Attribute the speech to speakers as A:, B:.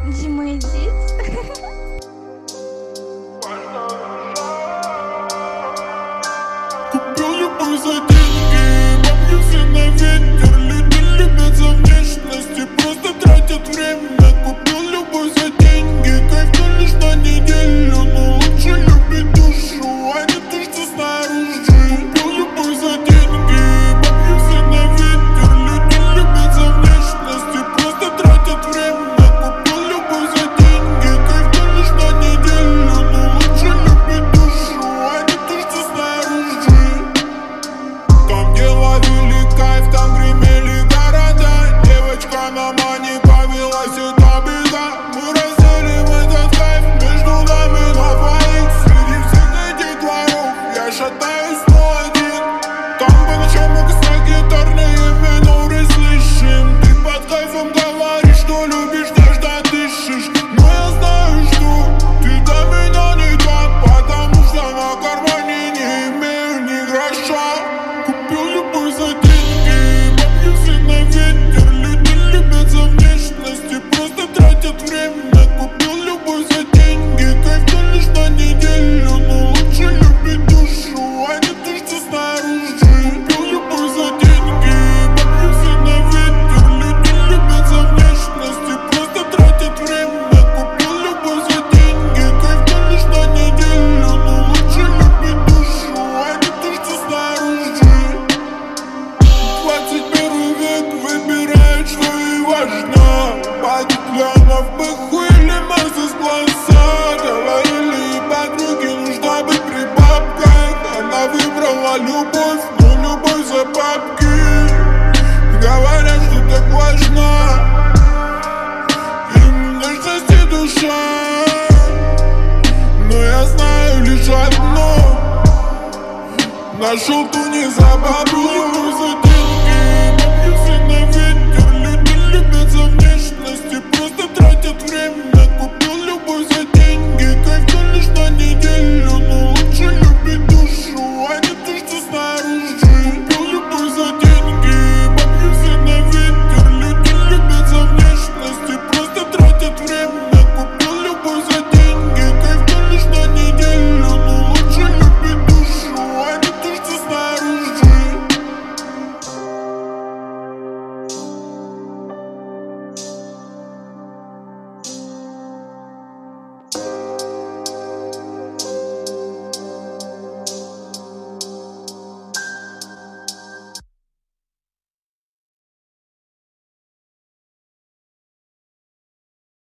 A: Дима, иди.
B: Купил любовь за деньги, бабки все на ветер. Люди любят за внешность и просто тратят время. Купил любовь за деньги, кайф лишь на неделю. Но лучше любить душу, а не то, что снаружи. Купил любовь за деньги, бабки все на ветер. Люди любят за внешность и просто тратят время. Купил любовь за деньги, кайф лишь на неделю. Но лучше любить душу, а не то, что снаружи. Там, где ловили кайф, там гремели города. Девочка на мане повелась, это беда. Мы разделим этот кайф между нами на двоих. Среди всех этих дворов я шатаюсь, но один. Там по ночам окна гитарные миноры слышим. Ты под кайфом говоришь, что любишь, нежно дышишь. Но я знаю, что ты для меня не так, потому что на кармане не имею ни гроша. Купил любовь за деньги, бабки все на ветер. Люди любят за внешность и просто тратят время. Купил любовь за деньги, кайф лишь на неделю. Но лучше любить душу, а не то, что снаружи. Купил любовь за деньги, бабки все на ветер. Люди любят за внешность и просто тратят время. Купил любовь за деньги, кайф лишь на неделю. Но лучше любить душу, а не то, что снаружи. 21 век выбирает, что и важно. Падит Леонов, бэху или Мерседес Класса. Говорили и подруги, нужно быть при бабках. Она выбрала любовь, но любовь за бабки. Говорят, что так важно им нежность и душа. Но я знаю лишь одно: нашел ту не за бабло, за